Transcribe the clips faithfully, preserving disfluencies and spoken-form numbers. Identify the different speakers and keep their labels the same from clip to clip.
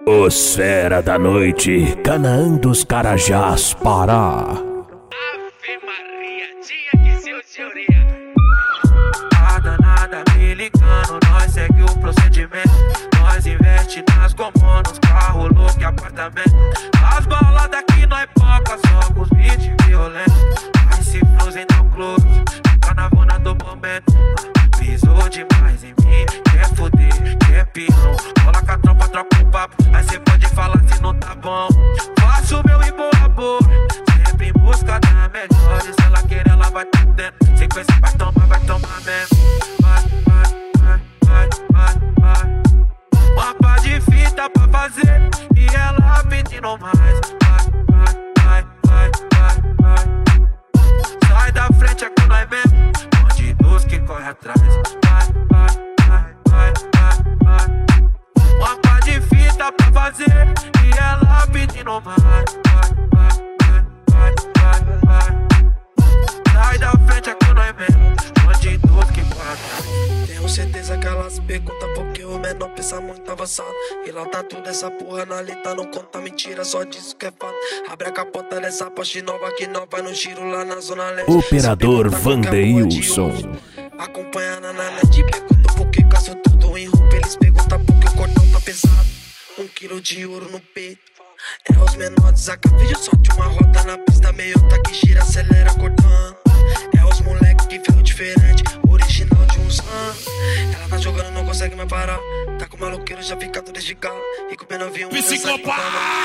Speaker 1: Os fera da noite, Canaã dos Carajás, Pará.
Speaker 2: Ave Maria, tinha que ser o senhoria.
Speaker 3: Nada, nada me ligando, nós segue o procedimento. Nós investe nas gomonas, carro, louco e apartamento. As baladas aqui nós poca, só com os beats violentos. Aí se frozen no close, tá na vona do momento. Pisou demais em mim, quer foder, quer pirão. Rola com a tropa, troca o papo, aí cê pode falar se não tá bom. Faço o meu e boa boa, sempre em busca da melhor. E se ela querer, ela vai tá dentro. Sequência vai tomar, vai tomar mesmo. Vai, vai, vai, vai, vai, vai. Uma pá de fita pra fazer e ela pedindo mais. Vai, vai, vai, vai, vai. Sai da frente, é com nós mesmo. Bandidos que corre atrás. Vai, vai, vai, vai, vai, vai. Uma pá de fita pra fazer e ela pedindo mais. Vai, vai, vai, vai, vai. Sai da frente, é com nós mesmo. Bandidos que corre atrás.
Speaker 4: Tenho certeza que elas perguntam porque o menor pensa muito avançado. E lá tá tudo essa porra na lista, não conta mentira, só diz o que é fato. Abre a capota dessa Porsche nova que nós vai no giro lá na zona leste.
Speaker 1: Operador Vandeilson.
Speaker 4: Acompanhando na net, pergunto por que caço tudo em roupa. Eles perguntam por que o cordão tá pesado. Um quilo de ouro no peito. É os menores, a vídeo só de uma roda na pista. Meio tá que gira, acelera cortando. É os moleque que veio diferente, original de uns anos. Ela tá jogando, não consegue mais parar. Tá com o maloqueiro, já fica tudo desligado. E com o pena viu um
Speaker 2: psicopata.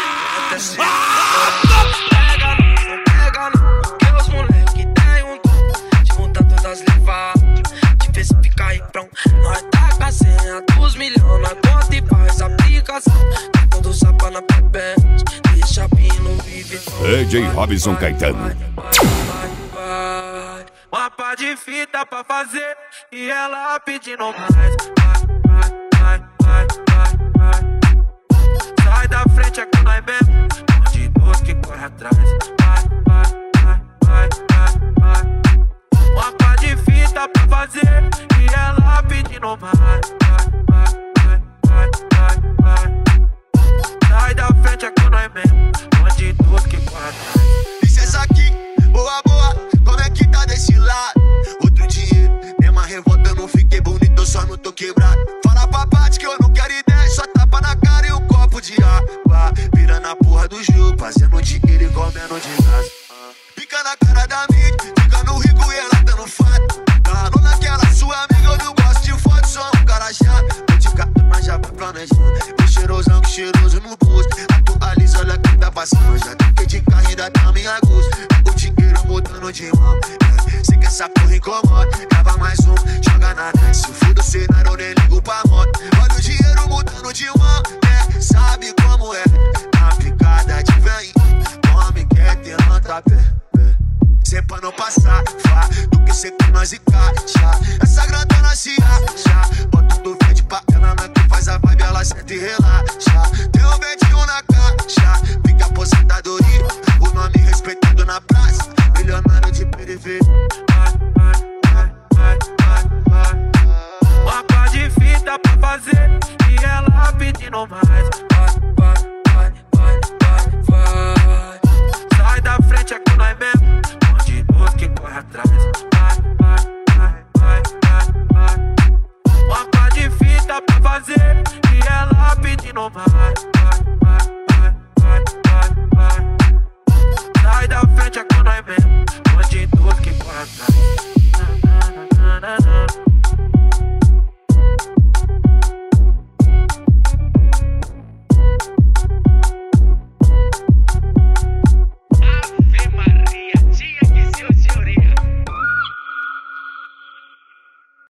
Speaker 4: Pega não, não pega não. Porque os moleque tem um dom de montar todas as levadas, de ver se fica aí pronto. Nós tá com a senha dos milhões, nós conta e faz aplicação. Tá todo sapa na pepete, deixa pino e vitor.
Speaker 1: D J Robson Caetano.
Speaker 3: Uma pá de fita pra fazer e ela pedindo mais. Vai, vai, vai, vai, vai. Sai da frente, é com nós mesmo. Bandidos que corre atrás. Vai, vai, vai, vai, vai. Uma pá de fita pra fazer e ela pedindo mais. Vai, vai, vai, vai, vai. Sai da frente, é com nós mesmo. Bandidos que corre atrás.
Speaker 5: Licença aqui, boa, boa. Como é que tá desse lado? Outro dinheiro, mesma revolta, eu não fiquei bonito, eu só não tô quebrado. Fala pra parte que eu não quero ideia, só tapa na cara e um copo de água. Vira na porra do jogo, fazendo dinheiro igual menor de casa. Pica na cara da mídia, ficando rico e ela tá no fato. Tá naquela sua amiga, eu não gosto de foto, sou um cara chato. Tô de gato, mas já vai planejando. Vem cheirosão, que cheiroso no busto. Atualiza, olha quem tá passando. Já troquei de carro, ainda tá minha gosto. O dinheiro mudando de mão, é. Sei que essa porra incomoda. Grava mais um, joga na net. Se for do cenário, eu nem ligo pra moto. Olha o dinheiro mudando de mão, é. Sabe como é? Na picada de vem, come quer ter pé. Cê pra não passar, vá, do que cê com nós e caixa. Essa grandona se acha, bota tudo verde pra ela, mas que faz a vibe, ela senta e relaxa.